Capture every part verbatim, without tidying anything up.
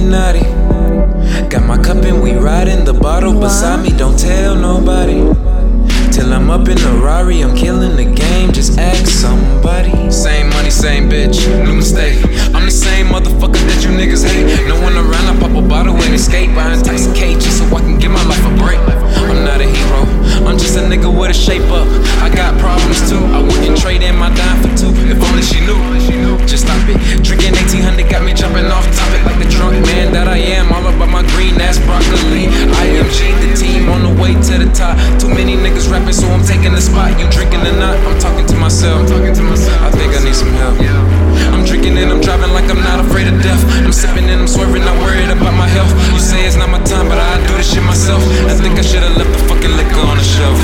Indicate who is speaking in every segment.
Speaker 1: naughty. Got my cup and we riding the bottle beside me, don't tell nobody. Till I'm up in a Rari, I'm killing the game, just ask somebody. Same money, same bitch, new mistake. I'm the same motherfucker that you niggas hate. No one around, I pop a bottle and escape. I intoxicate just so I can give my life a break. I'm not a hero, I'm just a nigga with a shape up. I got problems too, I wouldn't trade in my dime for two. If only she knew, just stop it. Drinking eighteen hundred got me jumping off topic like the drunk man that I am. All about my green ass broccoli. I am G, the team on the way to the top. Too many niggas rapping, so I'm taking the spot. You drinking or not? I'm talking to myself. I think I need some help. I'm drinking and I'm driving like I'm not afraid of death. I'm sipping and I'm swerving, not worried about my health. You say it's not my time, but I do this shit myself. I think I should've left the fucking liquor on the shelf.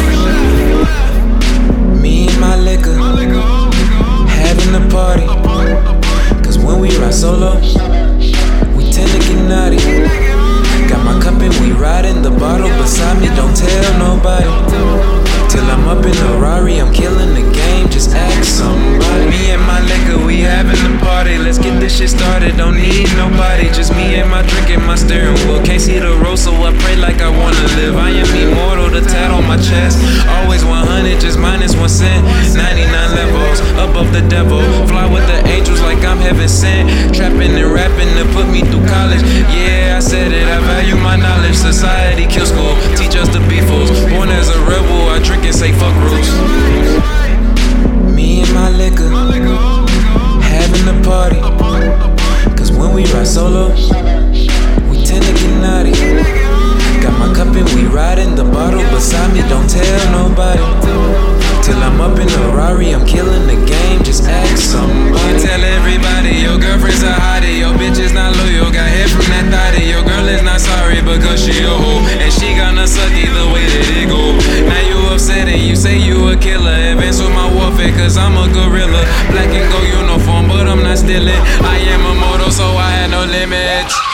Speaker 1: Me and my liquor, having a party. Cause when we ride solo, we tend to get naughty. Got my cup and we riding the bottle beside me, don't tell nobody. Till I'm up in a Rari, I'm killing the game, just ask somebody. Me and my liquor, we having a party. Let's get this shit started, don't need nobody. Just me and my drink and my steering wheel. Can't see the road, so I pray like I wanna live. I am immortal, the tat on my chest. Always one hundred, just minus one cent. ninety-nine levels, above the devil. Fly with the angels like I'm heaven sent. Trapping and rapping to put me through college. Yeah, I said it, I value my knowledge. Society kill school, teach us to be fools. Born as a rebel, I drink and say fuck rules. Me and my liquor, having a party. Cause when we ride solo, we tend to get naughty. Got my cup and we riding the bottle beside me, don't tell nobody. Till I'm up in a Rari, I'm killing the game, just ask somebody. Tell everybody, your girlfriend's a hottie. Your bitch is not loyal, got head from that thotty. Your girl is not sorry because she a hoe, and she gonna suck either way that it go. Now you upset and you say you a killer. Advance with my warfare cause I'm a gorilla. Black and gold uniform but I'm not stealing. I am immortal so I had no limits.